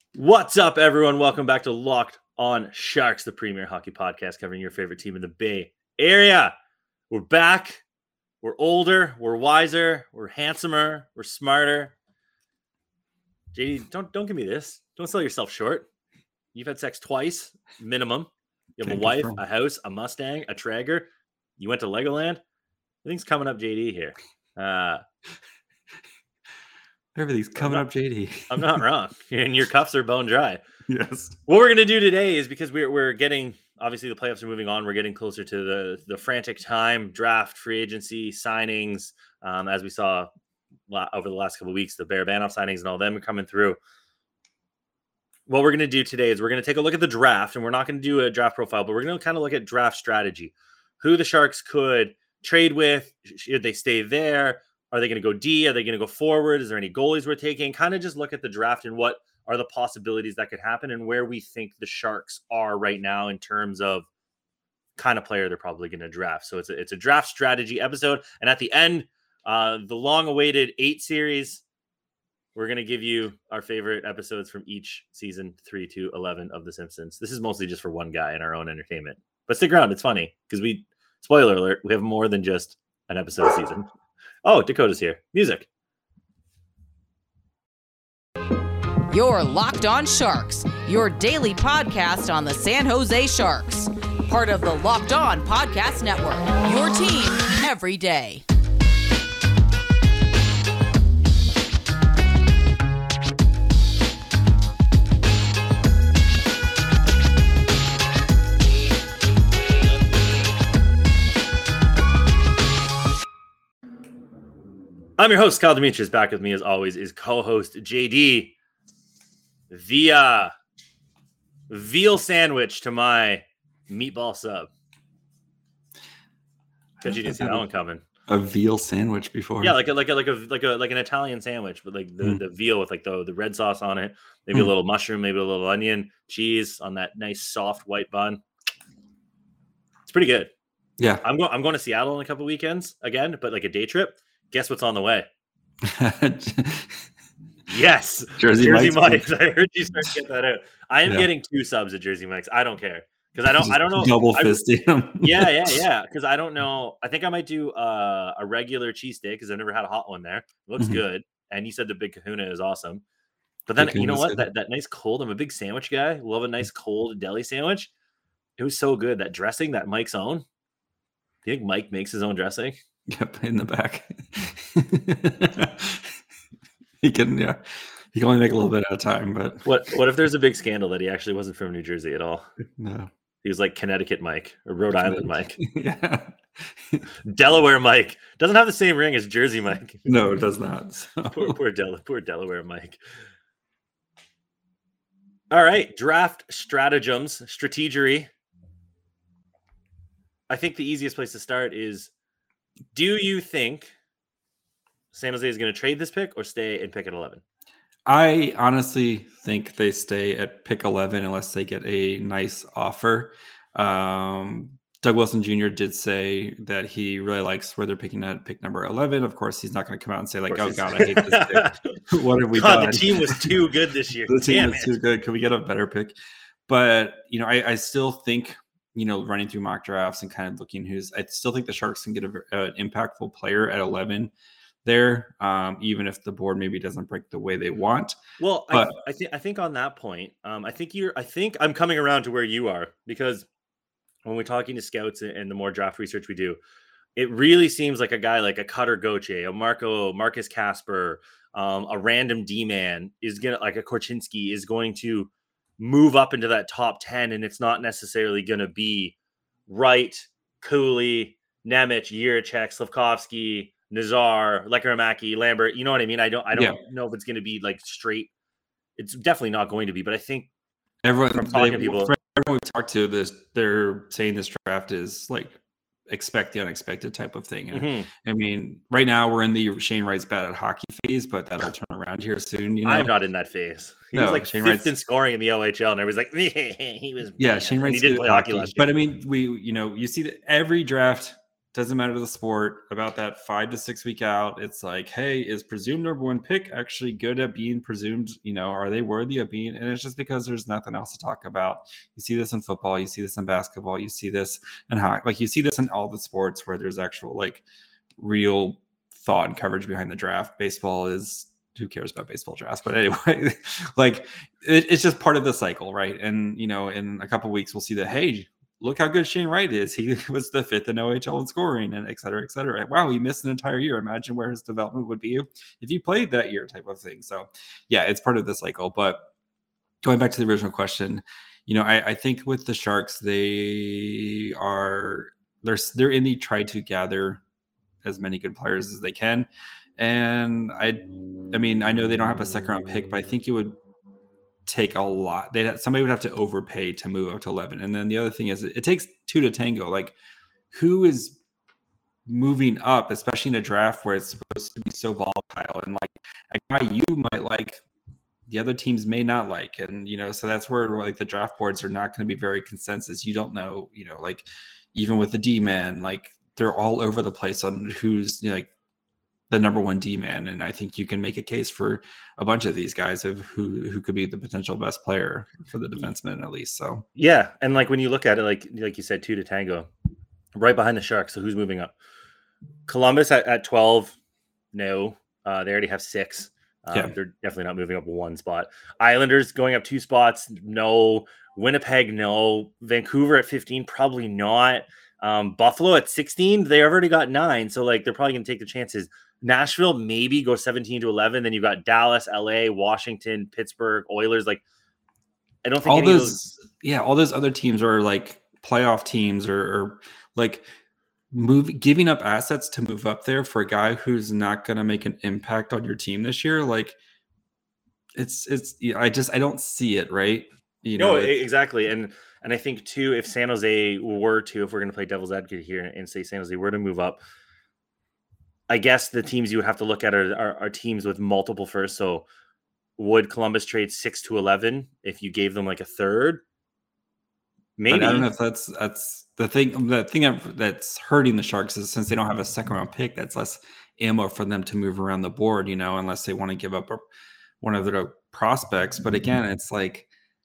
What's up, everyone? Welcome back to Locked On Sharks, the premier hockey podcast covering your favorite team in the Bay Area. We're back. We're older. We're wiser. We're handsomer. We're smarter. JD, don't give me this. Don't sell yourself short. You've had sex twice, minimum. You have a wife, a house, a Mustang, a Traeger. You went to Legoland. Everything's coming up, JD, here. Everything's coming up, JD. I'm not wrong. And your cuffs are bone dry. Yes. What we're going to do today is, because we're getting, obviously the playoffs are moving on. We're getting closer to the frantic time, draft, free agency, signings. As we saw over the last couple of weeks, the Barabanov signings and all them are coming through. What we're going to do today is we're going to take a look at the draft, and we're not going to do a draft profile, but we're going to kind of look at draft strategy. Who the Sharks could trade with. Should they stay there? Are they going to go D? Are they going to go forward? Is there any goalies we're taking? Kind of just look at the draft and what are the possibilities that could happen and where we think the Sharks are right now in terms of kind of player they're probably going to draft. So it's a draft strategy episode. And at the end, the long-awaited 8 series, we're going to give you our favorite episodes from each season 3 to 11 of The Simpsons. This is mostly just for one guy in our own entertainment. But stick around. It's funny because spoiler alert, we have more than just an episode season. Oh, Dakota's here. Music. You're Locked On Sharks, your daily podcast on the San Jose Sharks. Part of the Locked On Podcast Network, your team every day. I'm your host, Kyle Demetrius. Back with me, as always, is co-host JD. The veal sandwich to my meatball sub. Because you didn't see that one coming. A veal sandwich before? Yeah, like an Italian sandwich, but like the veal with like the red sauce on it, maybe a little mushroom, maybe a little onion, cheese on that nice soft white bun. It's pretty good. Yeah, I'm going to Seattle in a couple weekends again, but like a day trip. Guess what's on the way? Yes, Jersey Mike's. I heard you start to get that out. I am getting 2 subs at Jersey Mike's. I don't care because I don't know. Double fisting them. Yeah. Because I don't know. I think I might do a regular cheesesteak because I've never had a hot one there. It looks good. And you said the Big Kahuna is awesome. But then you know what? That nice cold. I'm a big sandwich guy. Love a nice cold deli sandwich. It was so good. That dressing that Mike's own. Do you think Mike makes his own dressing? Yep, in the back. He can only make a little bit at a time. But what if there's a big scandal that he actually wasn't from New Jersey at all? No, he was like Connecticut Mike or Rhode Island Mike. Yeah, Delaware Mike doesn't have the same ring as Jersey Mike. No, it does not. So. Poor Delaware Mike. All right, draft stratagems, strategery. I think the easiest place to start is: do you think San Jose is going to trade this pick or stay and pick at 11? I honestly think they stay at pick 11 unless they get a nice offer. Doug Wilson Jr. did say that he really likes where they're picking at pick number 11. Of course, he's not going to come out and say like, "Oh God, I hate this pick. What have we done? The team was too good this year. The team was too good. Can we get a better pick?" But I still think running through mock drafts and kind of looking I still think the Sharks can get an impactful player at 11 there, even if the board maybe doesn't break the way they want. Well, but I think on that point, I think I'm coming around to where you are, because when we're talking to scouts and the more draft research we do, it really seems like a guy like a Cutter Gauthier, a Marcus Casper, a random D-man is going to, like a Korchinski, is going to move up into that top 10, and it's not necessarily going to be Wright, Cooley, Nemec, Jiricek, Slavkovsky, Nazar, Lekkerimaki, Lambert. You know what I mean? I don't know if it's going to be like straight. It's definitely not going to be, but I think everyone we talked to this, they're saying this draft is like expect the unexpected type of thing. And I mean, right now we're in the Shane Wright's bad at hockey phase, but that'll turn around here soon. I'm not in that phase. He was like Shane 5th in scoring in the OHL, and everybody's like, he was. Yeah, Shane Wright's he did play hockey last year. But I mean, you see that every draft doesn't matter the sport, about that 5 to 6 week out, it's like, hey, is presumed number one pick actually good at being presumed? Are they worthy of being? And it's just because there's nothing else to talk about. You see this in football, you see this in basketball, you see this in hockey, like you see this in all the sports where there's actual like real thought and coverage behind the draft. Baseball is, who cares about baseball drafts? But anyway, like it's just part of the cycle, right? And in a couple of weeks we'll see that, hey, look how good Shane Wright is. He was the 5th in OHL in scoring, and et cetera, et cetera. Wow, he missed an entire year. Imagine where his development would be if he played that year, type of thing. So yeah, it's part of the cycle. But going back to the original question, I think with the Sharks, they're in the try to gather as many good players as they can. And I mean, I know they don't have a second round pick, but I think it would take a lot. Somebody would have to overpay to move up to 11. And then the other thing is it takes 2 to tango. Like, who is moving up, especially in a draft where it's supposed to be so volatile, and like a guy you might like, the other teams may not like. And so that's where like the draft boards are not going to be very consensus. You don't know, like even with the D-man, like they're all over the place on who's like the number one D-man. And I think you can make a case for a bunch of these guys of who could be the potential best player for the defenseman, at least. So yeah. And like when you look at it, like you said, 2 to tango, right behind the Sharks. So who's moving up? Columbus at 12. No, they already have 6. They're definitely not moving up 1 spot. Islanders going up 2 spots. No. Winnipeg, no. Vancouver at 15, probably not. Buffalo at 16, they already got 9. So like they're probably going to take the chances. Nashville maybe go 17 to 11. Then you've got Dallas, LA, Washington, Pittsburgh, Oilers. Like, I don't think all those other teams are like playoff teams or like giving up assets to move up there for a guy who's not going to make an impact on your team this year. Like I don't see it. Right. Exactly. And I think too, if San Jose if we're going to play devil's advocate here and say San Jose were to move up, I guess the teams you would have to look at are teams with multiple firsts. So would Columbus trade 6 to 11 if you gave them like a third? Maybe. But I don't know if that's the thing. The thing that's hurting the Sharks is since they don't have a second round pick, that's less ammo for them to move around the board, unless they want to give up one of their prospects. But again, it's like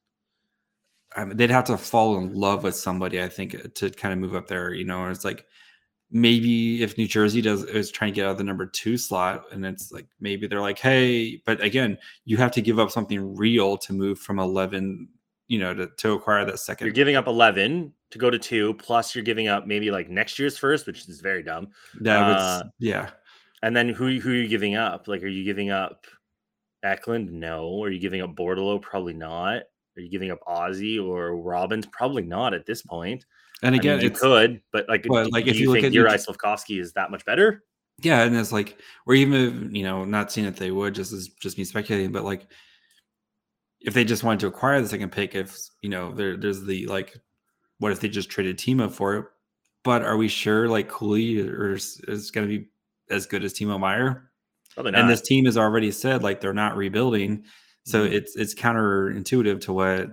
they'd have to fall in love with somebody, I think, to kind of move up there. It's like, maybe if New Jersey is trying to get out of the number 2 slot, and it's like maybe they're like, hey, but again, you have to give up something real to move from 11, to acquire that second. You're giving up 11 to go to 2, plus you're giving up maybe like next year's first, which is very dumb. Yeah. And then who are you giving up? Like, are you giving up Eklund? No. Are you giving up Bordeleau? Probably not. Are you giving up Ozzy or Robbins? Probably not at this point. And again, you could, but like if you think Juraj Slafkovsky is that much better? Yeah, and it's like, or even not seeing if they would, just me speculating, but like if they just wanted to acquire the second pick, if there's the like, what if they just traded Timo for it? But are we sure like Cooley is going to be as good as Timo Meier? Probably not. And this team has already said like they're not rebuilding, so it's counterintuitive to what.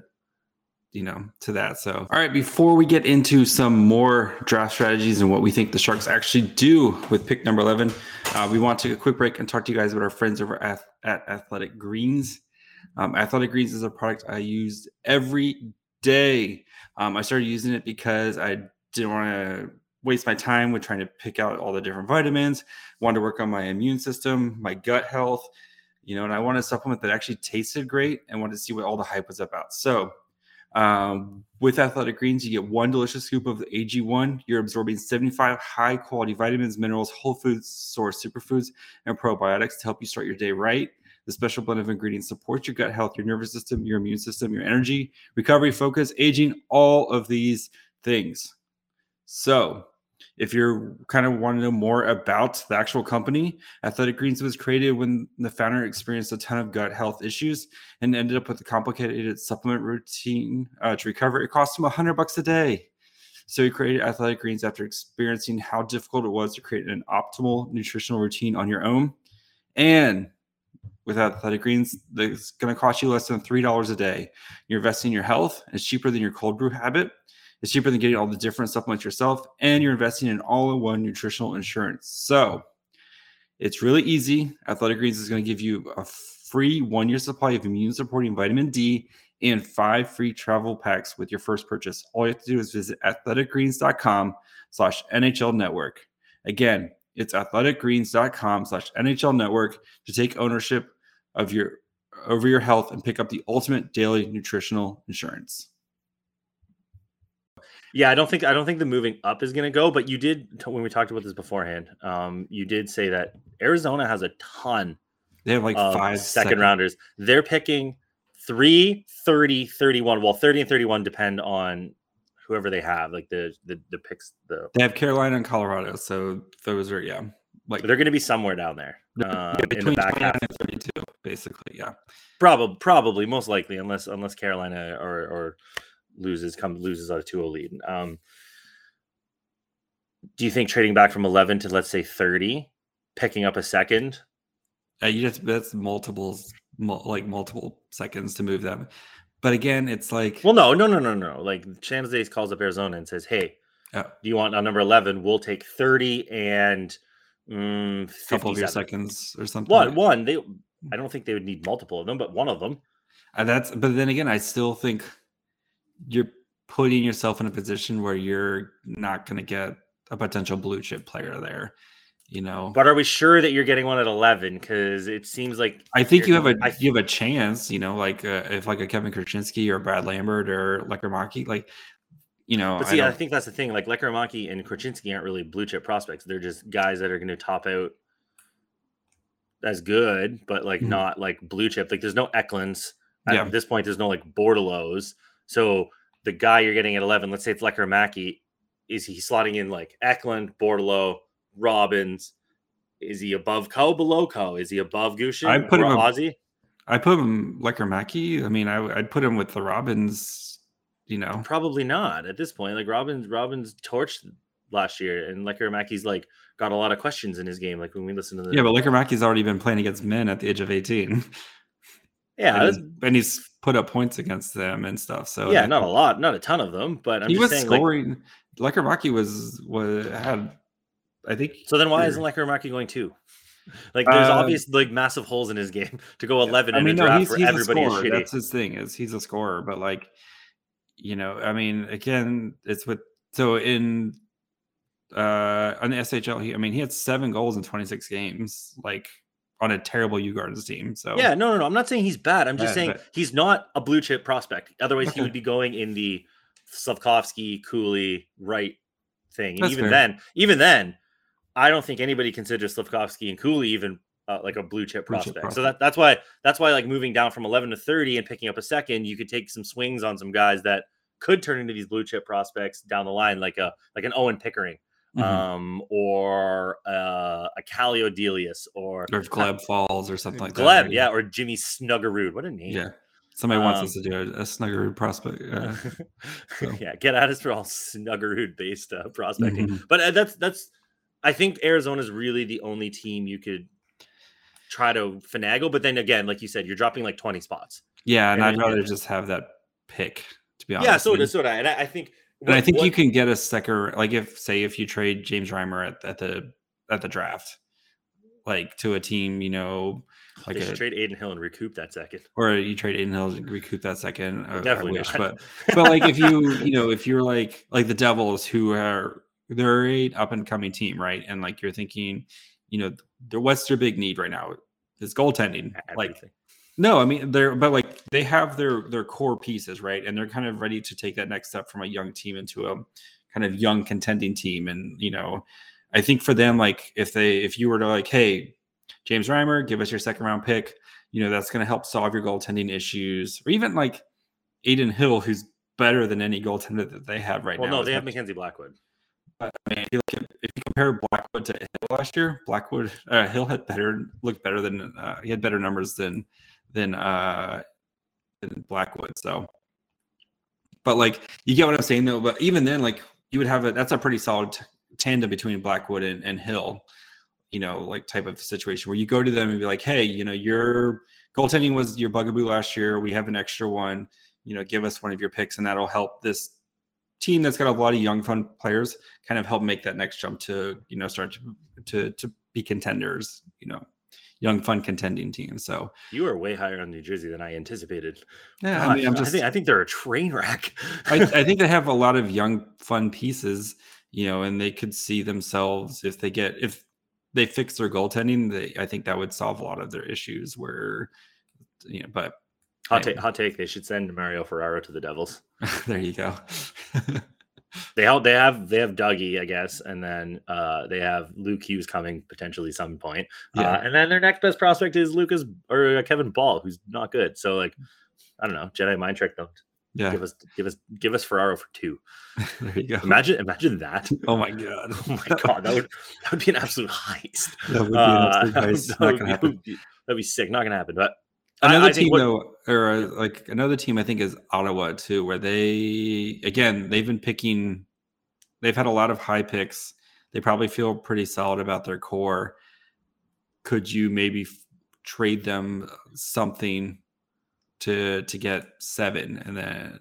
To that. So, all right, before we get into some more draft strategies and what we think the Sharks actually do with pick number 11, we want to take a quick break and talk to you guys about our friends over at Athletic Greens. Athletic Greens is a product I use every day. I started using it because I didn't want to waste my time with trying to pick out all the different vitamins, wanted to work on my immune system, my gut health, and I wanted a supplement that actually tasted great and wanted to see what all the hype was about. So, with Athletic Greens, you get 1 delicious scoop of the AG1. You're absorbing 75 high quality vitamins, minerals, whole foods, source superfoods, and probiotics to help you start your day right. The special blend of ingredients supports your gut health, your nervous system, your immune system, your energy, recovery, focus, aging, all of these things. So if you're kind of want to know more about the actual company, Athletic Greens was created when the founder experienced a ton of gut health issues and ended up with a complicated supplement routine to recover. It cost him $100 a day. So he created Athletic Greens after experiencing how difficult it was to create an optimal nutritional routine on your own. And with Athletic Greens, it's going to cost you less than $3 a day. You're investing in your health. It's cheaper than your cold brew habit. It's cheaper than getting all the different supplements yourself, and you're investing in all-in-one nutritional insurance. So it's really easy. Athletic Greens is going to give you a free 1-year supply of immune-supporting vitamin D and 5 free travel packs with your first purchase. All you have to do is visit athleticgreens.com/NHL Network. Again, it's athleticgreens.com/NHL Network to take ownership of over your health and pick up the ultimate daily nutritional insurance. Yeah, I don't think the moving up is going to go, but you did, when we talked about this beforehand, you did say that Arizona has a ton. They have like 5 second rounders. They're picking 3, 30, 31. Well, 30 and 31 depend on whoever they have, like the picks. They have Carolina and Colorado, so those are like they're going to be somewhere down there in the back half. 32, basically, yeah. Probably, most likely, unless Carolina or loses a 2-0 lead. Do you think trading back from 11 to, let's say, 30, picking up a second? That's multiple seconds to move them. But again, it's like, well, no. Like San Jose calls up Arizona and says, "Hey, do you want on number 11? We'll take 30 and a couple of your seconds or something." One. I don't think they would need multiple of them, but one of them. But then again, I still think you're putting yourself in a position where you're not going to get a potential blue chip player there. But are we sure that you're getting one at 11? Because it seems like I think you have a chance. Like if like a Kevin Krasinski or Brad Lambert or Lekkermaki, But see, I think that's the thing. Like Lekkermaki and Krasinski aren't really blue chip prospects. They're just guys that are going to top out as good, but not like blue chip. Like there's no Eklunds at this point. There's no like Bordelos. So the guy you're getting at 11, let's say it's Lekkermaki, is he slotting in like Eklund, Bordelo, Robbins? Is he above Co, below Co? Is he above Gushin? I put him Ozzy. I put him Lekkermaki. I mean, I'd put him with the Robbins. Probably not at this point. Like Robbins torched last year, and Lekkermaki's like got a lot of questions in his game. Like when we listen to the but Lekkermaki's already been playing against men at the age of 18. Yeah, and he's put up points against them and stuff. So yeah, not a lot, not a ton of them, but he was scoring. Lekkermaki had. I think so. Then why isn't Lekkermaki going 2? Like there's obvious like massive holes in his game to go 11 in a draft where everybody is shitty. That's his thing, is he's a scorer, but I mean, again, it's on the SHL. He had 7 goals in 26 games, like on a terrible U-Gardens team. So yeah, no. I'm not saying he's bad. I'm just saying he's not a blue chip prospect. Otherwise, he would be going in the Slavkovsky, Cooley, Wright thing. And even then, I don't think anybody considers Slavkovsky and Cooley even like a blue chip prospect. So that's why like moving down from 11 to 30 and picking up a second, you could take some swings on some guys that could turn into these blue chip prospects down the line, like an Owen Pickering, or a Kallio Delius, or Gleb Falls or something like Gleb, that. yeah, or Jimmy Snuggerud. What a name! Yeah, somebody wants us to do a Snuggerud prospect. Yeah, get at us for all Snuggerud based prospecting. But that's. I think Arizona is really the only team you could try to finagle. But then again, like you said, you're dropping like 20 spots. Yeah, and I'd rather just have that pick, to be honest. Yeah, so would I. And I think... I think you can get a second... Like if you trade James Reimer at the draft, like to a team, like you should trade Aiden Hill and recoup that second. Or you trade Aiden Hill and recoup that second. Definitely I wish, not. But like if if you're like the Devils, who are... They're an up-and-coming team, right? And like you're thinking, what's their big need right now? Is goaltending. Everything. No, I mean they have their core pieces, right? And they're kind of ready to take that next step from a young team into a kind of young contending team. And I think for them, like if you were to like, hey, James Reimer, give us your second round pick, that's going to help solve your goaltending issues, or even like Aiden Hill, who's better than any goaltender that they have right now. Well, no, they have Mackenzie Blackwood. I mean, if you compare Blackwood to Hill last year, Hill had looked better than he had better numbers than Blackwood. So, but like you get what I'm saying though. But even then, like you would have that's a pretty solid tandem between Blackwood and Hill. Like type of situation where you go to them and be like, hey, your goaltending was your bugaboo last year. We have an extra one. Give us one of your picks, and that'll help this team that's got a lot of young, fun players kind of help make that next jump to, start to be contenders, young, fun contending team. So you are way higher on New Jersey than I anticipated. Yeah, Gosh, I think they're a train wreck. I think they have a lot of young, fun pieces, and they could see themselves if they fix their goaltending. I think that would solve a lot of their issues. Where, but hot take, they should send Mario Ferraro to the Devils. There you go. They have Dougie, I guess, and then they have Luke Hughes coming potentially some point. Yeah. And then their next best prospect is Kevin Ball, who's not good. So like, I don't know, Jedi mind trick them. Yeah. Give us Ferraro for 2. There you go. Imagine that. Oh my god. Oh my god, that would be an absolute heist. That would be an absolute heist. Not gonna happen. That'd be sick. Not gonna happen. But another team another team I think is Ottawa too, where they've been picking. They've had a lot of high picks. They probably feel pretty solid about their core. Could you maybe trade them something to get 7, and then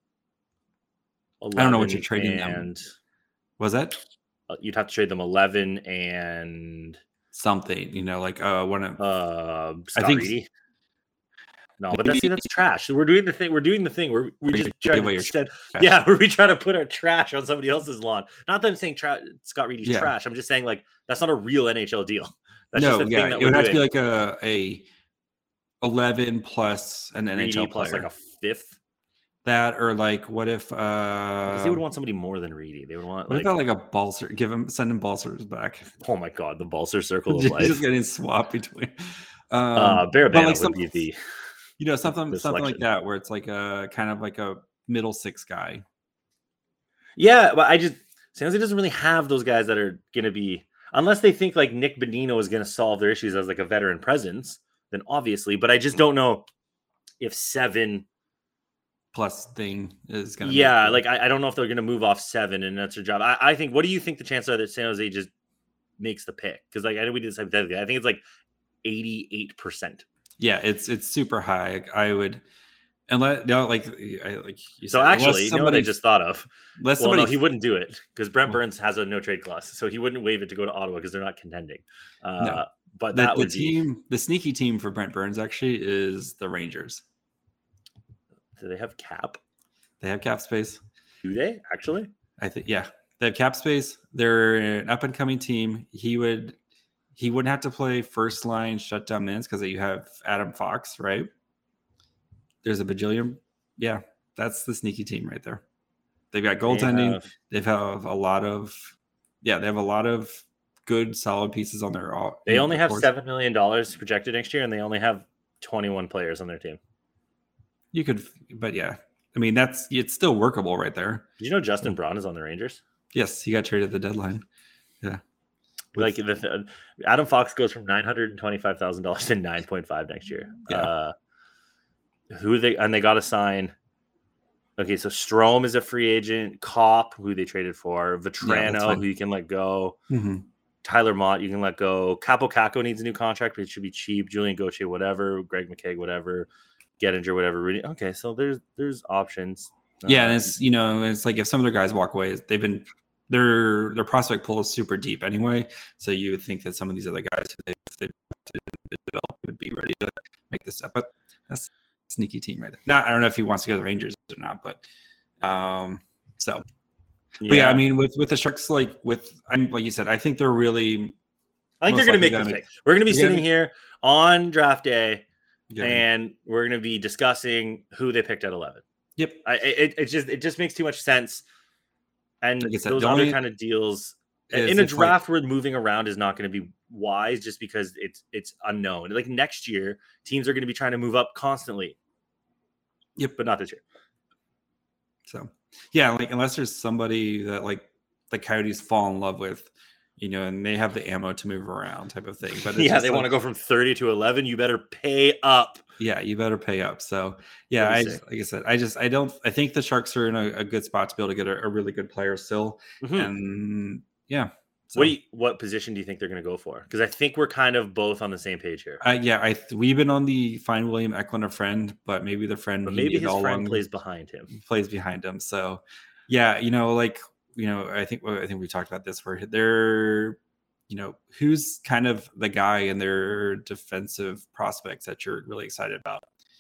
I don't know what you're trading them. Was that? You'd have to trade them 11 and something, like one of Scott Reedy. No, but that's trash. We're doing the thing where we just try where we try to put our trash on somebody else's lawn. Not that I'm saying Scott Reedy's trash. I'm just saying like that's not a real NHL deal. That's just a thing that it would have to be like a 11 plus an Reedy NHL plus player. like a 5th. That or like what if they would want somebody more than Reedy. They would want what about like a Balser, send him Balsers back. Oh my god, the Balser circle of life. Just getting swapped between Barabana would be the something like that, where it's like a kind of like a middle 6 guy. Yeah, but San Jose doesn't really have those guys that are going to be, unless they think like Nick Bonino is going to solve their issues as like a veteran presence, then obviously. But I just don't know if 7 plus thing is going to. Yeah, like I don't know if they're going to move off 7 and that's their job. I think. What do you think the chances are that San Jose just makes the pick? Because like I know we did this hypothetically. I think it's like 88%. Yeah, it's super high. I would, unless like you said. So actually, you know what I just thought of? No, he wouldn't do it because Brent Burns has a no trade clause, so he wouldn't waive it to go to Ottawa because they're not contending. No. But the sneaky team for Brent Burns actually is the Rangers. Do they have cap? They have cap space. Do they actually? I think they have cap space. They're an up and coming team. He wouldn't have to play first line shutdown minutes because you have Adam Fox, right? There's a bajillion. Yeah, that's the sneaky team right there. They've got goaltending. They have a lot of good, solid pieces on their. They only have $7 million projected next year, and they only have 21 players on their team. You could, but yeah, I mean it's still workable right there. Did you know Justin Braun is on the Rangers? Yes, he got traded at the deadline. Yeah. Like Adam Fox goes from $925,000 to $9.5 next year. Yeah. They got to sign. Okay, so Strome is a free agent. Kopp, who they traded for. Vetrano, who you can let go. Mm-hmm. Tyler Mott, you can let go. Capo Caco needs a new contract, but it should be cheap. Julian Gauthier, whatever. Greg McKegg, whatever. Gettinger, whatever. Okay, so there's options. Yeah, and it's like if some of their guys walk away, they've been. Their prospect pool is super deep anyway, so you would think that some of these other guys if they develop would be ready to make this step. But that's a sneaky team right there. I don't know if he wants to go to the Rangers or not, but I mean with the Sharks, like you said, I think they're really. I think they're going to make the pick. We're going to be sitting here on draft day, and we're going to be discussing who they picked at 11. Yep, it just makes too much sense. And like said, those other kind of deals in a draft where moving around is not going to be wise just because it's unknown. Like next year, teams are going to be trying to move up constantly. Yep, but not this year. So yeah, like unless there's somebody that like the Coyotes fall in love with, and they have the ammo to move around type of thing. But they want to go from 30 to 11. You better pay up. Yeah, you better pay up. So yeah, I think the Sharks are in a good spot to be able to get a really good player still. Mm-hmm. And yeah. So. What position do you think they're going to go for? Because I think we're kind of both on the same page here. We've been on the find William Eklund a friend, but maybe the friend. But maybe his friend plays behind him. So Yeah, I think we talked about this where they're, who's kind of the guy in their defensive prospects that you're really excited about.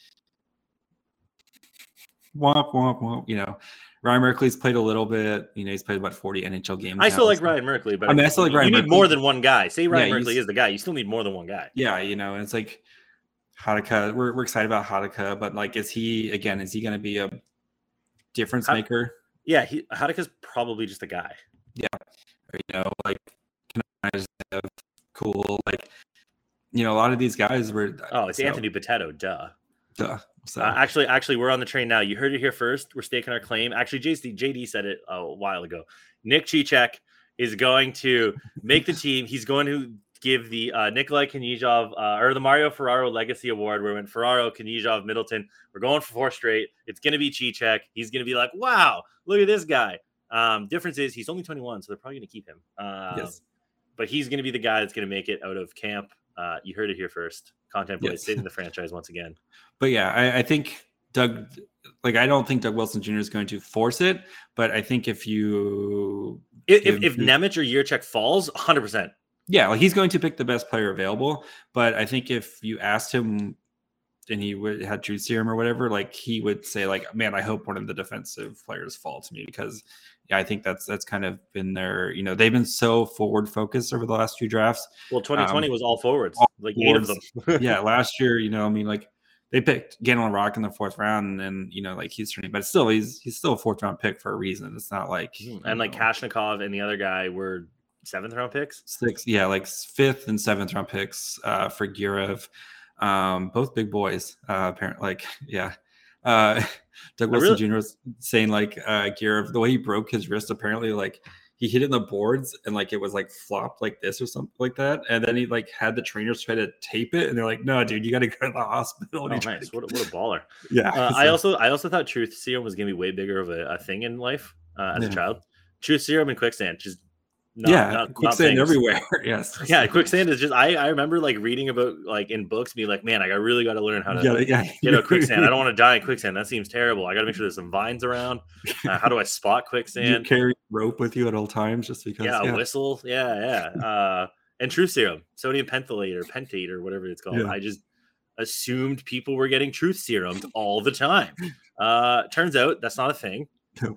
Womp, womp, womp. Ryan Merkley's played a little bit. He's played about 40 NHL games. I still like Ryan Merkley, but I still like Ryan Merkley. You need more than one guy. Say Ryan Merkley is the guy. You still need more than one guy. Yeah, and it's like Hadaka. We're excited about Hadaka, but like, is he going to be a difference maker? Yeah, Hadaka's probably just a guy. Yeah, like, can I just have cool, like, a lot of these guys were. Oh, it's Anthony Bitetto, duh. So. Actually, we're on the train now. You heard it here first. We're staking our claim. Actually, JD said it a while ago. Nick Cicek is going to make the team. He's going to give the Nikolai Knyzhov or the Mario Ferraro Legacy Award, where when Ferraro, Knyzhov, Middleton, we're going for 4 straight. It's going to be Cicek. He's going to be like, wow, look at this guy. Difference is he's only 21, so they're probably going to keep him. Yes. But he's going to be the guy that's going to make it out of camp. You heard it here first. Content Boys saving the franchise once again. But yeah, I think Doug, like, I don't think Doug Wilson Jr. is going to force it, but I think if Nemec or Jiricek falls, 100%. Yeah, like, he's going to pick the best player available. But I think if you asked him and he had truth serum or whatever, like, he would say, like, man, I hope one of the defensive players fall to me, because I think that's kind of been their, they've been so forward focused over the last few drafts. Well, 2020 was all forwards, like forwards. 8 of them. Yeah, last year, like, they picked Galen Rock in the 4th round, and like, he's turning, but still, he's still a 4th round pick for a reason. It's not like and like Kashnikov and the other guy were 7th round picks. 6, yeah, like 5th and 7th round picks for Girev. Both big boys, apparently. Like, yeah. Doug Wilson Jr. was saying, like, Girev, the way he broke his wrist, apparently, like, he hit it in the boards and, like, it was like flopped like this or something like that, and then he, like, had the trainers try to tape it, and they're like, no, dude, you got to go to the hospital. Oh, nice. What a baller. Yeah. I also thought truth serum was gonna be way bigger of a thing in life as a child. Truth serum and quicksand, just quicksand everywhere. Yes. Yeah, quicksand is just I remember, like, reading about, like, in books, being like, man, I really got to learn how to get out quicksand. I don't want to die in quicksand. That seems terrible. I got to make sure there's some vines around. How do I spot quicksand? You carry rope with you at all times just because. Yeah, a whistle. Yeah. And truth serum, sodium pentholate or pentate or whatever it's called. Yeah. I just assumed people were getting truth serums all the time. Turns out that's not a thing.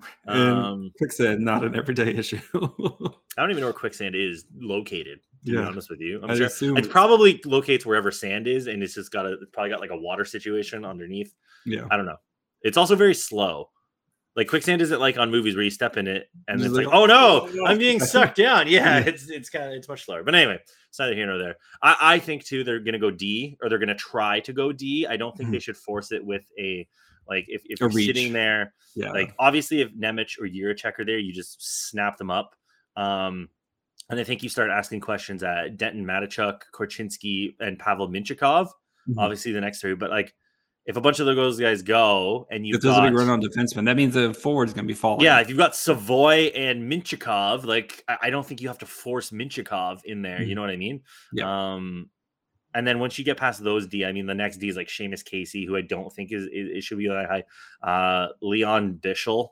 And quicksand, not an everyday issue. I don't even know where quicksand is located, to be honest with you. I'm sure assume it probably locates wherever sand is, and it's probably got like a water situation underneath. Yeah. I don't know. It's also very slow. Like, quicksand isn't like on movies where you step in it and it's like, oh no, I'm being sucked down. Yeah, it's much slower. But anyway, it's neither here nor there. I think too they're gonna go D, or they're gonna try to go D. I don't think they should force it with a, like, if you're sitting there, like, obviously if Nemec or Jiricek are there, you just snap them up. And I think you start asking questions at Denton Mateychuk, Korchinski, and Pavel Mintyukov. Obviously the next 3, but like, if a bunch of those guys go and you've got a big run on defenseman, that means the forward's going to be falling. Yeah, if you've got Savoy and Mintyukov, like, I don't think you have to force Mintyukov in there. You know what I mean? Yeah. And then once you get past those D, I mean, the next D is like Seamus Casey, who I don't think is should be that high. Leon Bichsel,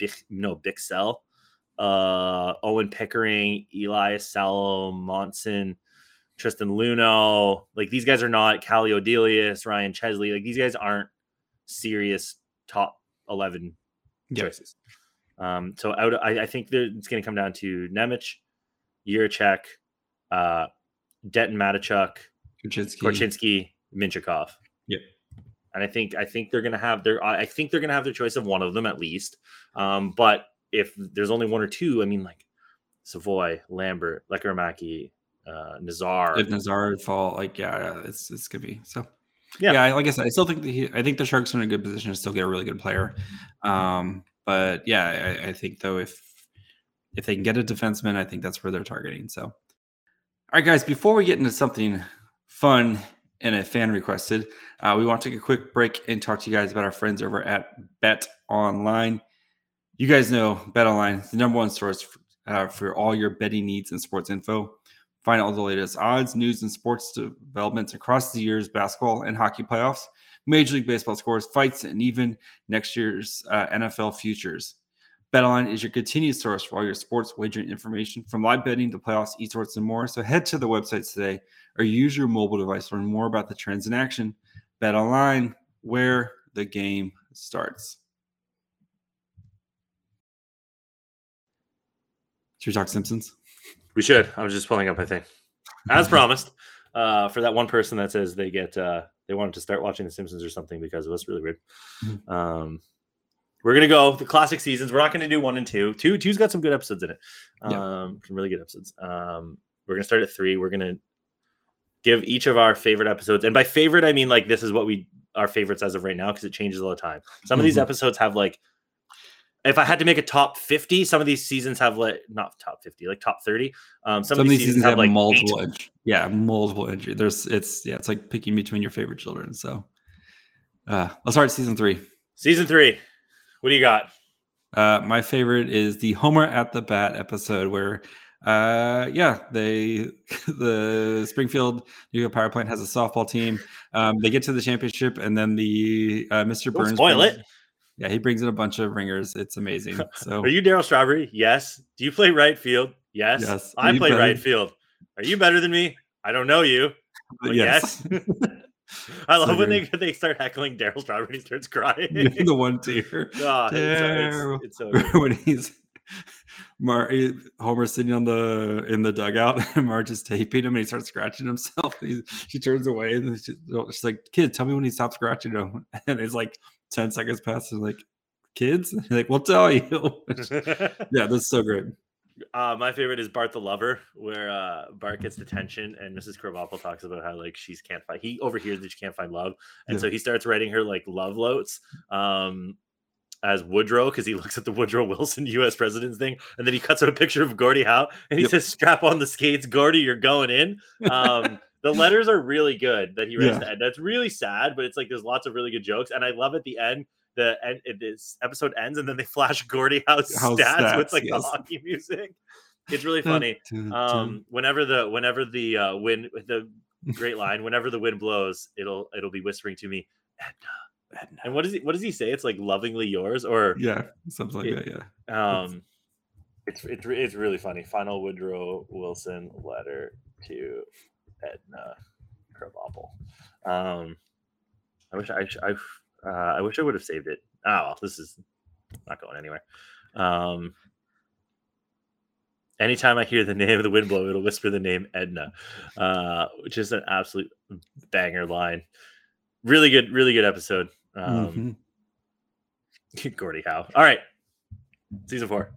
Owen Pickering, Elias Salomonson, Tristan Luneau. Like, these guys are not Callie Odelius, Ryan Chesley. Like, these guys aren't serious top 11 choices. So I think it's going to come down to Nemec, Jiricek, Denton Mateychuk, Korchinski, Mintyukov. Yep. And I think they're going to have their choice of one of them at least. But if there's only 1 or 2, I mean, like, Savoy, Lambert, Lekkerimäki, Nazar. If Nazar would fall, like, it's gonna be so. Yeah, like I said, I still think I think the Sharks are in a good position to still get a really good player. But yeah, I think though if they can get a defenseman, I think that's where they're targeting. So, all right, guys, before we get into something fun and a fan requested, we want to take a quick break and talk to you guys about our friends over at Bet Online. You guys know Bet Online is the #1 source for all your betting needs and sports info. Find all the latest odds, news, and sports developments across the year's basketball and hockey playoffs, Major League Baseball scores, fights, and even next year's NFL futures. BetOnline is your continued source for all your sports wagering information, from live betting to playoffs, esports, and more. So head to the website today or use your mobile device to learn more about the trends in action. BetOnline, where the game starts. Should we talk Simpsons? We should. I was just pulling up, I think, as promised, for that one person that says they wanted to start watching The Simpsons or something because it was really weird. We're going to go the classic seasons. We're not going to do 1 and 2. Two's got some good episodes in it. Some really good episodes. We're going to start at 3. We're going to give each of our favorite episodes. And by favorite, I mean, like, this is what our favorites as of right now, because it changes all the time. Some of these episodes have, like, if I had to make a top 50, some of these seasons have, like, not top 50, like top 30. Some of these seasons have like multiple entry. Yeah, multiple entry. It's like picking between your favorite children. So let's start season 3. Season 3. What do you got? My favorite is the Homer at the Bat episode where the Springfield nuclear power plant has a softball team. They get to the championship, and then the Mr. Burns spoil it. Yeah, he brings in a bunch of ringers. It's amazing. So, are you Darryl Strawberry? Yes. Do you play right field? Yes. I play right field. Are you better than me? I don't know you. But yes. I love when they start heckling Darryl Strawberry. He starts crying. The one tear. Oh, it's so good. When he's Homer's sitting in the dugout, and Marge is taping him, and he starts scratching himself. She turns away, and she's like, "Kid, tell me when he stops scratching him." And it's like 10 seconds past, and like, "Kids," and like, "We'll tell you." Yeah, that's so great. My favorite is Bart the Lover, where Bart gets detention and Mrs. Krabappel talks about how, like, she can't find. He overhears that she can't find love, and so he starts writing her, like, love notes as Woodrow, because he looks at the Woodrow Wilson U.S. president's thing, and then he cuts out a picture of Gordie Howe, and he says, "Strap on the skates, Gordie, you're going in." The letters are really good that he writes to Ed. That's really sad, but it's like there's lots of really good jokes, and I love at the end. This episode ends, and then they flash Gordie Howe's stats with, like, the hockey music. It's really funny. Whenever the wind, the great line, whenever the wind blows, it'll be whispering to me, Edna. And what does he say? It's like lovingly yours, or something like that. Yeah. It's really funny. Final Woodrow Wilson letter to Edna Krabappel. I wish I would have saved it. Oh, well, this is not going anywhere. Anytime I hear the name of the wind blow, it'll whisper the name Edna, which is an absolute banger line. Really good episode. Gordie Howe. All right. Season 4.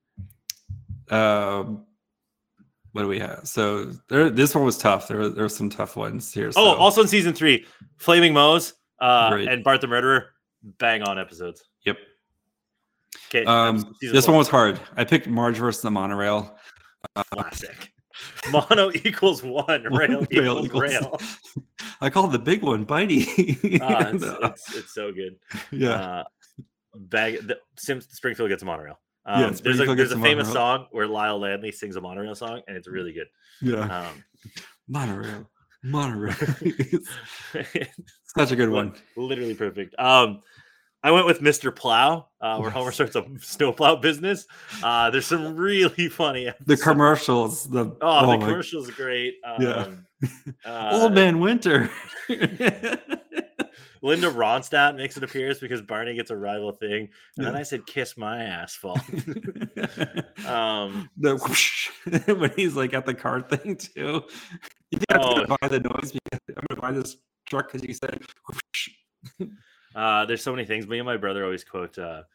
What do we have? So this one was tough. There were some tough ones here. So. Oh, also in season 3, Flaming Moe's and Bart the Murderer, bang on episodes. Yep. Okay. This 4. one was hard. I picked Marge versus the Monorail. Classic. Mono equals 1. Rail equals rail. I call it the big one, Bitey. It's so good. Yeah. Springfield gets a monorail. There's a famous song where Lyle Landley sings a monorail song, and it's really good. Yeah. Monorail. Such a good one. Literally perfect. I went with Mr. Plow, where Homer starts a snowplow business. There's some really funny episodes. The commercials. The commercials are great. Old Man Winter. Linda Ronstadt makes an appearance because Barney gets a rival thing. And then I said, "Kiss my asphalt." When he's like at the car thing too. You have to buy the noise because I'm going to buy this truck because you said. There's so many things. Me and my brother always quote at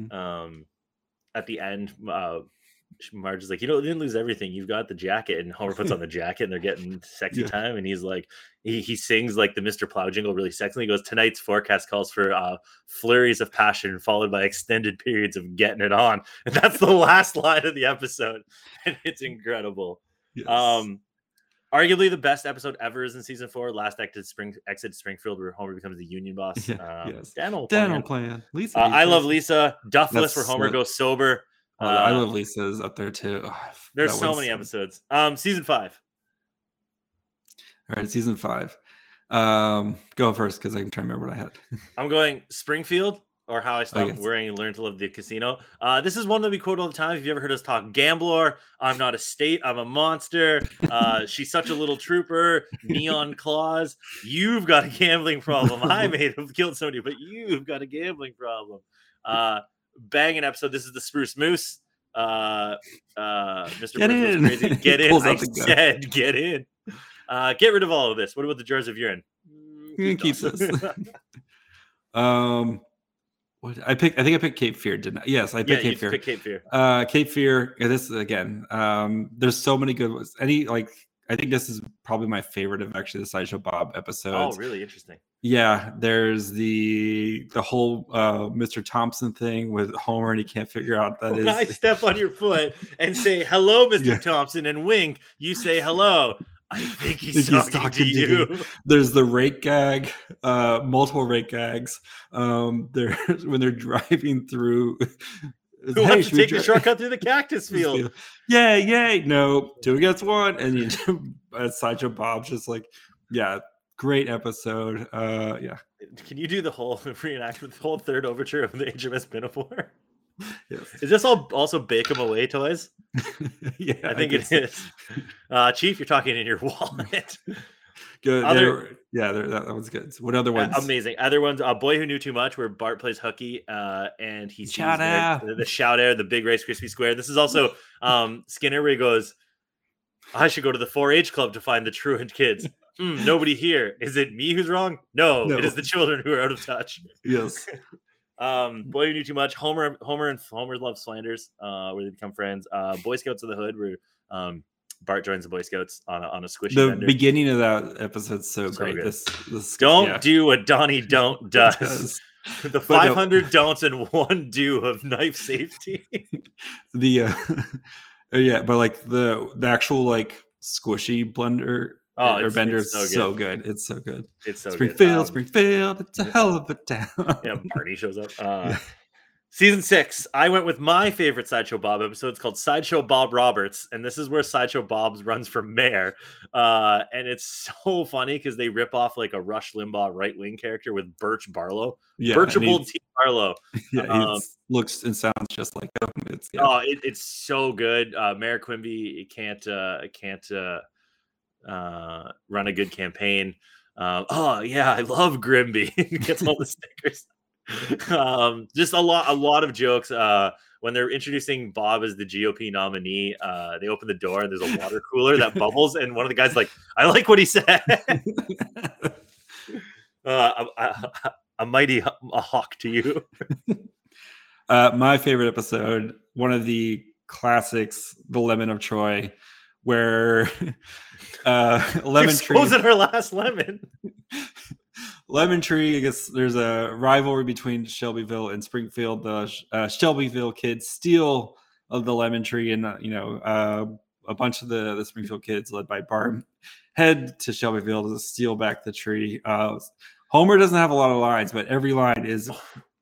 the end, Marge is like, "You didn't lose everything. You've got the jacket." And Homer puts on the jacket and they're getting sexy time. And he's like, he sings like the Mr. Plow jingle really sexily. He goes, "Tonight's forecast calls for flurries of passion followed by extended periods of getting it on." And that's the last line of the episode. And it's incredible. Yes. Arguably the best episode ever is in season 4, Last Exit Springfield, where Homer becomes the union boss. Dental plan. Lisa. I love Lisa. Duffless, where Homer goes sober. I love Lisa's up there too. There's so many episodes. Season 5. All right, season 5. Go first because I can try to remember what I had. I'm going Springfield, or How I Stopped Worrying and Learned to Love the Casino. This is one that we quote all the time. If you ever heard us talk Gambler, I'm not a state, I'm a monster. She's such a little trooper. Neon Claws. You've got a gambling problem. I may have killed somebody, but you've got a gambling problem. Banging episode. This is the Spruce Moose. Mr. Get in. Crazy. Get in. I said get in. Get rid of all of this. What about the jars of urine? Keep this. What I think I picked Cape Fear, didn't I? Yes, I picked Cape Fear. Cape Fear. Cape Fear. This again. There's so many good ones. I think this is probably my favorite of actually the Sideshow Bob episodes. Oh, really interesting. Yeah, there's the whole Mr. Thompson thing with Homer, and he can't figure out that when I step on your foot and say hello, Mr. Thompson, and wink, you say hello. I think he's talking to you. There's the rake gag, multiple rake gags. There's when they're driving through. Who wants to take the shortcut through the cactus field? Yay! No, 2 against 1, and Sideshow Bob's just like, great episode. Can you do the whole reenactment, the whole third overture of the HMS Pinafore? Yes. Is this also Bake 'em Away toys? Yeah, I think it is. Chief, you're talking in your wallet. Good. That was good. What other ones? Amazing. Other ones. Boy Who Knew Too Much, where Bart plays hooky, and he sees the shout out, the big Rice Krispie square. This is also Skinner, where he goes, "I should go to the 4-H club to find the truant kids." Nobody here. Is it me who's wrong? No, it is the children who are out of touch. Yes. Boy Who Knew Too Much. Homer loves Flanders, where they become friends. Boy Scouts of the Hood, where Bart joins the Boy Scouts on a squishy. The vendor. Beginning of that episode's so great. Good. This don't do what Donnie Don't does. The 500 don'ts and 1 do of knife safety. But like the actual like squishy blender. Bender is so good. It's so good. It's so Springfield, Springfield. It's a hell of a town. Yeah, Barney shows up. Season 6. I went with my favorite Sideshow Bob episode. It's called Sideshow Bob Roberts, and this is where Sideshow Bob runs for mayor. And it's so funny because they rip off like a Rush Limbaugh right wing character with Birch Barlow. Yeah, Birchable T. Barlow. Yeah, he looks and sounds just like him. It's so good. Mayor Quimby can't run a good campaign. I love Grimby. Gets all the stickers. Just a lot of jokes. When they're introducing Bob as the GOP nominee, they open the door and there's a water cooler that bubbles, and one of the guys is like, I like what he said. A mighty hawk to you. My favorite episode, one of the classics, The Lemon of Troy, where Lemon Tree exposing her last lemon. Lemon Tree, I guess there's a rivalry between Shelbyville and Springfield. The Shelbyville kids steal of the Lemon Tree, and a bunch of the Springfield kids, led by Bart, head to Shelbyville to steal back the tree. Homer doesn't have a lot of lines, but every line is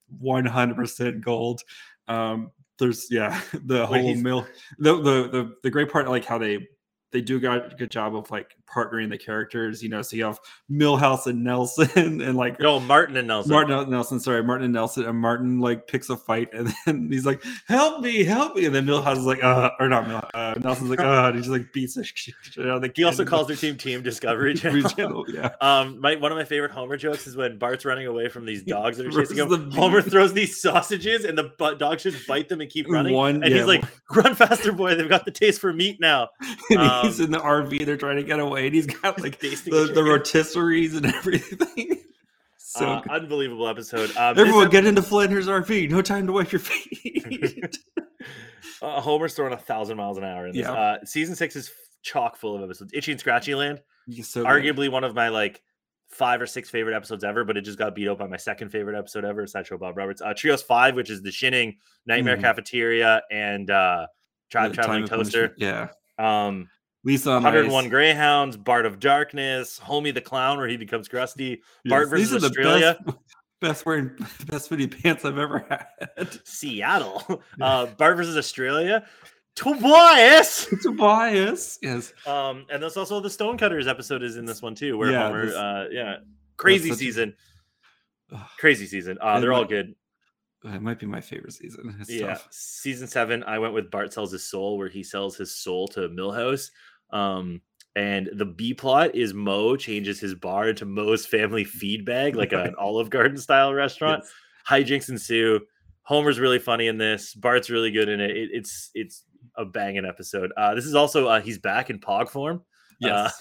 100% gold. There's the whole mill. The great part, like how they do a good job of like partnering the characters, so you have Milhouse and Nelson and like Martin and Nelson. Martin and Nelson, and Martin like picks a fight, and then he's like, help me, and then Milhouse is like, or not Milhouse, Nelson's like, and he just like beats the shit out of the kid. He also calls their Team Discovery Channel. Yeah. One of my favorite Homer jokes is when Bart's running away from these dogs that are chasing him. Homer throws these sausages, and the dogs should bite them and keep running. He's like, run faster, boy! They've got the taste for meat now. He's in the RV. They're trying to get away, and he's got like the rotisseries and everything. So unbelievable episode. Everyone get into Flanders RV. No time to wipe your feet. Homer's throwing 1,000 miles an hour in this. Season 6 is chock full of episodes. Itchy and Scratchy Land, so arguably good. One of my like 5 or 6 favorite episodes ever, but it just got beat out by my second favorite episode ever, Sideshow Bob Roberts. Trios 5, which is The Shinning, Nightmare Cafeteria, and Traveling Toaster. Yeah. Lisa 101 Greyhounds, Bart of Darkness, Homie the Clown, where he becomes Crusty, Bart versus Australia. Best fitting pants I've ever had. Seattle. Bart versus Australia. Tobias, yes. And there's also the Stonecutters episode is in this one too, where Homer, crazy season. They're all good. It might be my favorite season. It's Yeah, tough. season 7, I went with Bart sells his soul, where he sells his soul to Milhouse. And the B plot is Mo changes his bar into Mo's Family Feed Bag, like an Olive Garden style restaurant. Yes. Hijinks ensue. Homer's really funny in this. Bart's really good in it. It's a banging episode. This is also he's back in Pog form. Yes.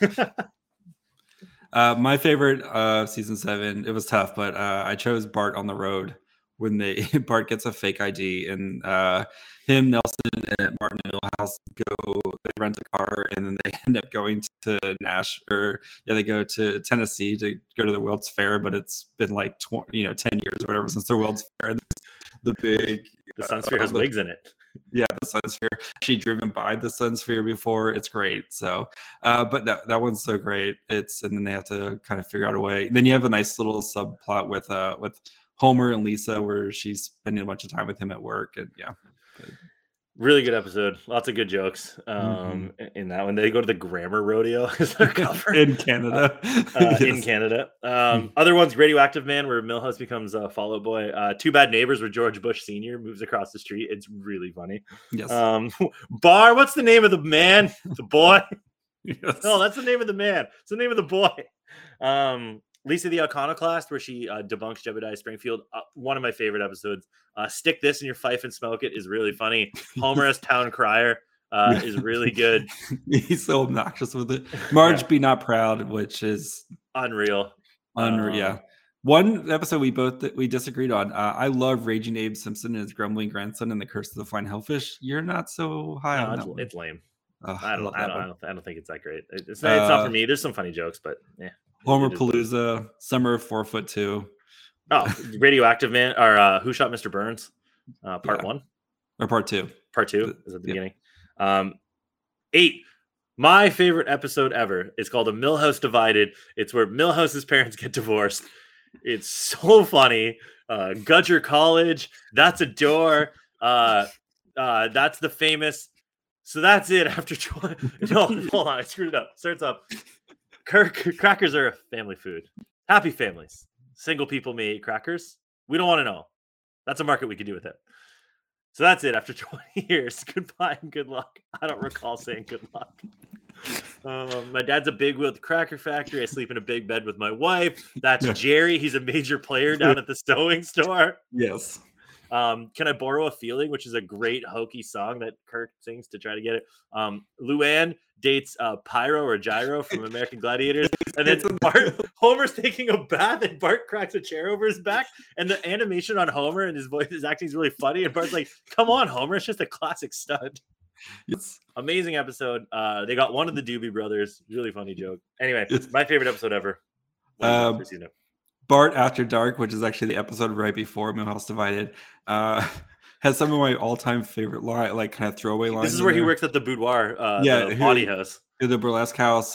My favorite season 7. It was tough, but I chose Bart on the Road when Bart gets a fake ID, and him, Nelson, and Martin Milhouse they rent a car, and then they end up going to they go to Tennessee to go to the World's Fair, but it's been like 10 years or whatever since the World's Fair. And the Sun Sphere has wigs in it. Yeah, the Sun Sphere. Actually driven by the Sun Sphere before. It's great. So, but that one's so great. And then they have to kind of figure out a way. Then you have a nice little subplot with Homer and Lisa, where she's spending a bunch of time with him at work, and yeah. Really good episode. Lots of good jokes in that one. They go to the Grammar Rodeo as their cover. In Canada. Yes. In Canada. Other ones, Radioactive Man, where Milhouse becomes a Fall Out Boy. Two Bad Neighbors, where George Bush Sr. moves across the street. It's really funny. Yes. Bar, what's the name of the man? The boy? Yes. No, that's the name of the man. It's the name of the boy. Lisa the Iconoclast, where she debunks Jebediah Springfield. One of my favorite episodes. Stick this in your fife and smoke it is really funny. Homer as town crier is really good. He's so obnoxious with it. Marge Be Not Proud, which is unreal. Yeah. One episode we disagreed on. I love Raging Abe Simpson and his grumbling grandson and the Curse of the Flying Hellfish. You're not so high on that one. It's lame. Oh, I don't think it's that great. It's not for me. There's some funny jokes, but yeah. Homer Palooza, Summer of 4'2". Oh, Radioactive Man, or Who Shot Mr. Burns? Part 1 or Part 2? Part 2 is at the beginning. 8. My favorite episode ever. It's called A Milhouse Divided. It's where Milhouse's parents get divorced. It's so funny. Gudger College. That's a door. That's the famous. So that's it. After no, hold on, I screwed it up. Starts up. Crackers are a family food. Happy families. Single people may eat crackers. We don't want to know. That's a market we could do with it. So that's it. After 20 years, goodbye and good luck. I don't recall saying good luck. My dad's a big wheel at the Cracker Factory. I sleep in a big bed with my wife. That's Jerry. He's a major player down at the sewing store. Yes. Can I Borrow a Feeling, which is a great hokey song that Kirk sings to try to get it. Luann dates Pyro or Gyro from American Gladiators, and then Homer's taking a bath and Bart cracks a chair over his back, and the animation on Homer and his acting is really funny, and Bart's like, come on Homer, it's just a classic stunt. Yes. Amazing episode. They got one of the Doobie Brothers. Really funny joke. Anyway, it's my favorite episode ever. Bart After Dark, which is actually the episode right before Milhouse Divided, has some of my all-time favorite like kind of throwaway lines. This is where he works at the boudoir, the body house. The burlesque house.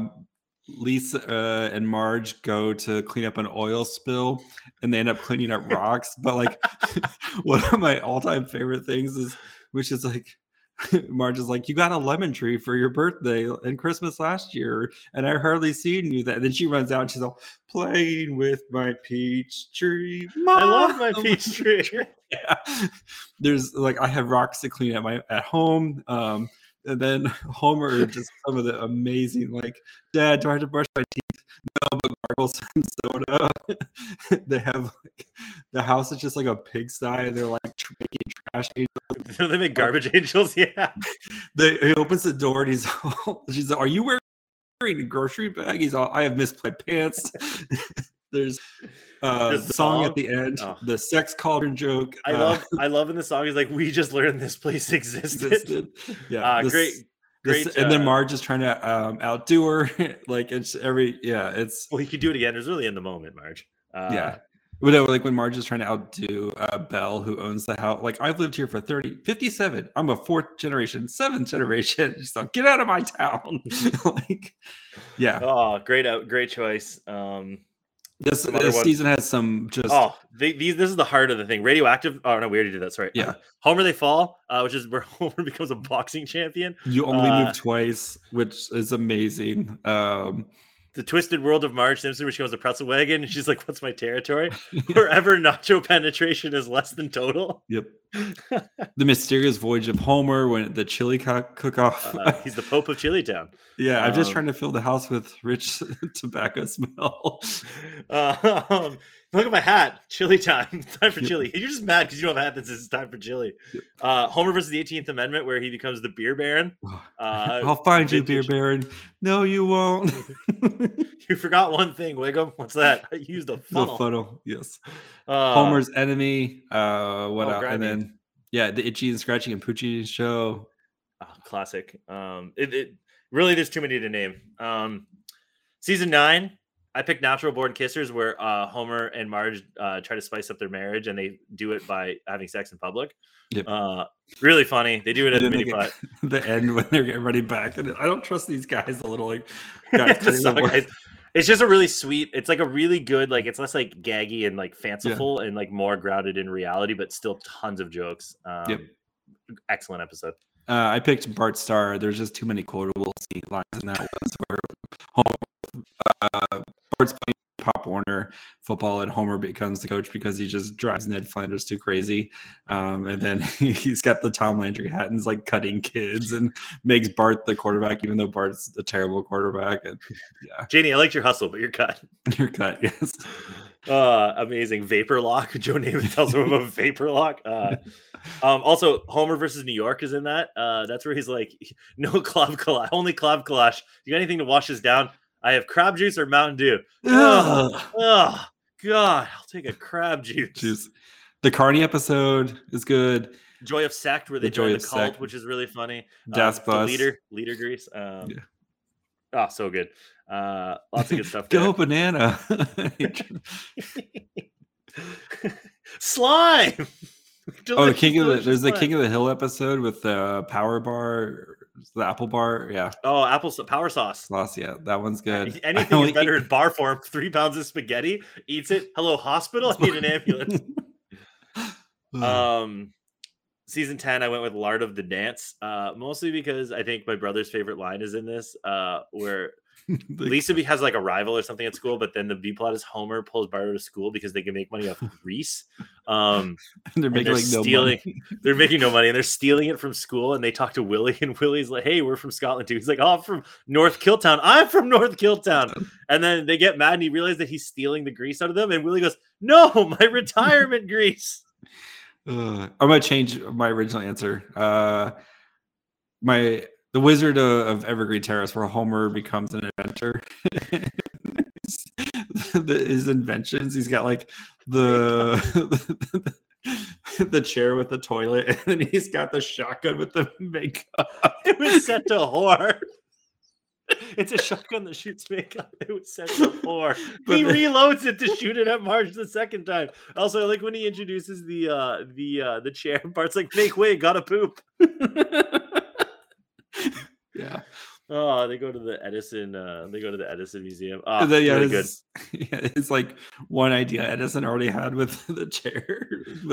Lisa and Marge go to clean up an oil spill, and they end up cleaning up rocks. But like, one of my all-time favorite things is like, Marge is like, you got a lemon tree for your birthday and Christmas last year, and I hardly seen you that. And then she runs out and she's all, playing with my peach tree. Mom! I love my peach tree. Yeah. There's like, I have rocks to clean at home. And then Homer, just some of the amazing, like, Dad, do I have to brush my teeth? No, but gargle some soda. They have, like, the house is just like a pigsty, and they're like making trash angels. They make garbage angels, yeah. He opens the door and she's like, are you wearing a grocery bag? He's all, I have misplaced pants. There's the song at the end, the sex cauldron joke. I love in the song. He's like, we just learned this place existed. Yeah, great. And then Marge is trying to outdo her. Like it's well, he could do it again. It was really in the moment, Marge. Yeah. Whatever, like when Marge is trying to outdo Belle, who owns the house. Like, I've lived here for 57. I'm a 7th generation. Just like, get out of my town. Like, yeah. Oh, great choice. This season has some just. Oh, this is the heart of the thing. Radioactive. Oh no, we already did that. Sorry. Yeah. Homer They Fall, which is where Homer becomes a boxing champion. You only move twice, which is amazing. The Twisted World of Marge Simpson, where she goes to pretzel wagon and she's like, "What's my territory?" Wherever nacho penetration is less than total. Yep. The Mysterious Voyage of Homer, when the chili cook-off. He's the Pope of Chili Town. Yeah, I'm just trying to fill the house with rich tobacco smell. Look at my hat. Chili time. Time for chili. You're just mad because you don't have a hat that says it's time for chili. Homer versus the 18th Amendment, where he becomes the beer baron. I'll find you, beer baron. No, you won't. You forgot one thing, Wiggum. What's that? I used a funnel. The funnel, yes. Homer's Enemy. What else? Grimy. And then, the Itchy and Scratchy and Poochie show. Classic. It really, there's too many to name. Season 9. I picked Natural Born Kissers, where Homer and Marge try to spice up their marriage, and they do it by having sex in public. Yep. Really funny. They do it at the mini pot. The end when they're getting ready back, and I don't trust these guys. A little like guys. It's just a really sweet. It's like a really good. Like it's less like gaggy and like fanciful, and like more grounded in reality, but still tons of jokes. Excellent episode. I picked Bart Starr. There's just too many quotable lines in that one. Where Homer, Bart's playing Pop Warner football, and Homer becomes the coach because he just drives Ned Flanders too crazy. And then he's got the Tom Landry hat and is like cutting kids and makes Bart the quarterback, even though Bart's a terrible quarterback. And Janie, I liked your hustle, but you're cut. You're cut, yes. Amazing. Vapor Lock. Joe Namath tells him about Vapor Lock. Also, Homer versus New York is in that. That's where he's like, no Club Kalash, only Club Kalash. You got anything to wash this down? I have crab juice or Mountain Dew. Oh, God. I'll take a crab juice. The Carney episode is good. Joy of Sect, where they join the cult, which is really funny. Das Bus. Leader Grease. So good. Lots of good stuff. Go Banana. Slime. There's the King of the Hill episode with the Power Bar, the Apple Bar. Yeah. Oh, Power Sauce. Yeah, that one's good. Anything is better in bar form. 3 pounds of spaghetti. Eats it. Hello, hospital. I need an ambulance. Season 10, I went with Lard of the Dance, mostly because I think my brother's favorite line is in this, where Lisa has like a rival or something at school, but then the B plot is Homer pulls Bart out of school because they can make money off grease. And they're making no money. They're making no money, and they're stealing it from school. And they talk to Willie, and Willie's like, "Hey, we're from Scotland too." He's like, "Oh, I'm from North Killtown. I'm from North Killtown." And then they get mad, and he realizes that he's stealing the grease out of them. And Willie goes, "No, my retirement grease." I'm gonna change my original answer. The Wizard of Evergreen Terrace, where Homer becomes an inventor. His inventions, he's got like the chair with the toilet, and then he's got the shotgun with the makeup. It was set to whore. It's a shotgun that shoots makeup. It was set to whore. He reloads it to shoot it at Marge the second time. Also, I like when he introduces the chair. Bart's like, "Make way, gotta poop." Yeah. Oh, they go to the Edison. Museum. Oh, really good. Yeah, it's like one idea Edison already had with the chair.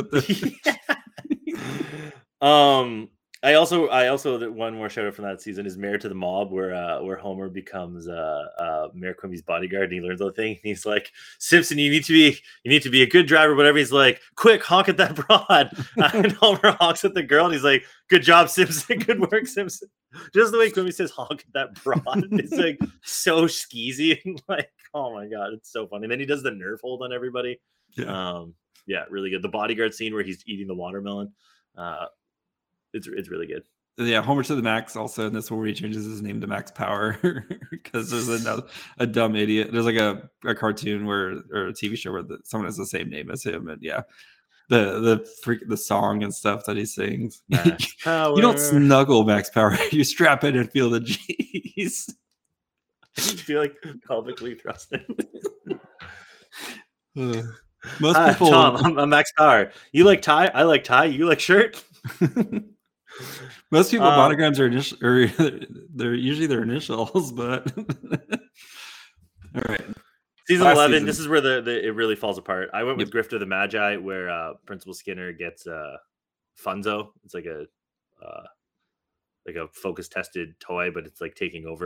I also one more shout out from that season is Married to the Mob, where Homer becomes Mayor Quimby's bodyguard, and he learns the thing. And he's like, "Simpson, you need to be a good driver," whatever. He's like, "Quick, honk at that broad." And Homer honks at the girl, and he's like, "Good job, Simpson. Good work, Simpson." Just the way Quimby says "honk at that broad," it's like so skeezy and like, oh my god, it's so funny. And then he does the Nerf hold on everybody. Yeah, really good. The bodyguard scene where he's eating the watermelon. It's really good. Yeah, Homer to the Max also in this one where he changes his name to Max Power because there's a dumb idiot. There's like a cartoon or a TV show where someone has the same name as him, and the song and stuff that he sings. You don't snuggle Max Power. You strap in and feel the G's. You feel like pelvically thrusting. Most people. Tom, I'm Max Power. You like tie? I like tie. You like shirt? Most people monograms they're usually their initials, but all right. Season 11. This is where it really falls apart. I went with Grifter the Magi, where Principal Skinner gets Funzo. It's like a focus tested toy, but it's like taking over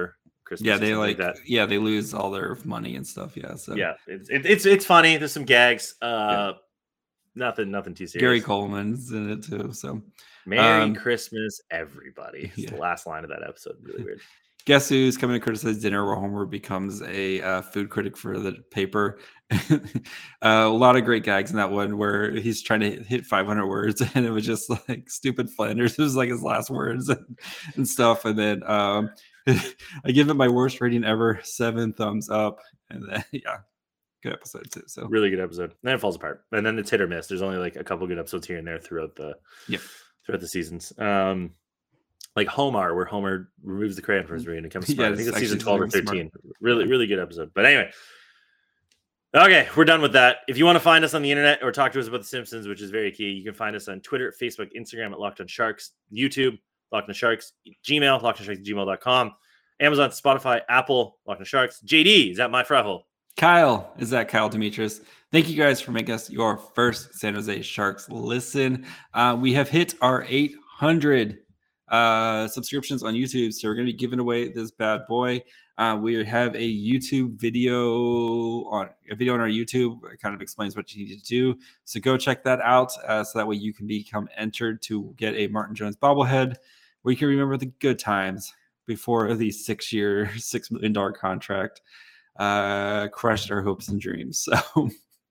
Christmas. Yeah, or they something like that. Yeah, they lose all their money and stuff. Yeah, so Yeah, it's funny. There's some gags. Nothing too serious. Gary Coleman's in it too. So Merry Christmas, everybody. It's yeah. the last line of that episode. Really weird. Guess who's coming to criticize dinner where Homer becomes a food critic for the paper? A lot of great gags in that one where he's trying to hit 500 words and it was just like stupid Flanders. It was like his last words and stuff. And then I give it my worst rating ever, 7 thumbs up. And then, yeah, good episode too. So really good episode. And then it falls apart. And then it's hit or miss. There's only like a couple good episodes here and there throughout the seasons. Like Homer, where Homer removes the crayon from his brain and becomes smart. I think it's season 12 or 13. Really good episode. But anyway. Okay, we're done with that. If you want to find us on the internet or talk to us about The Simpsons, which is very key, you can find us on Twitter, Facebook, Instagram at Locked On Sharks, YouTube, Locked On Sharks, Gmail, LockedOnSharks@gmail.com, Amazon, Spotify, Apple, Locked On Sharks. JD, is that my frahole? Kyle, is that Kyle Demetrius? Thank you guys for making us your first San Jose Sharks listen. We have hit our 800 subscriptions on YouTube, so we're going to be giving away this bad boy. We have a YouTube video on our YouTube. It kind of explains what you need to do, so go check that out, so that way you can become entered to get a Martin Jones bobblehead where you can remember the good times before the 6-year $6 million contract crushed our hopes and dreams. So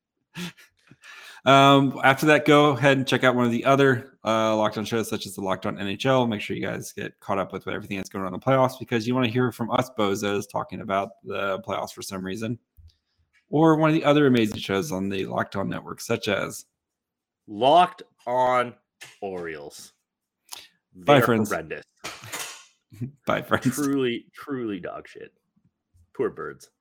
after that, go ahead and check out one of the other Locked On shows, such as the Locked On NHL. Make sure you guys get caught up with everything that's going on in the playoffs, because you want to hear from us bozos talking about the playoffs for some reason, or one of the other amazing shows on the Locked On network, such as Locked On Orioles. Bye, friends. Horrendous. Bye, friends. Truly dog shit. Poor birds.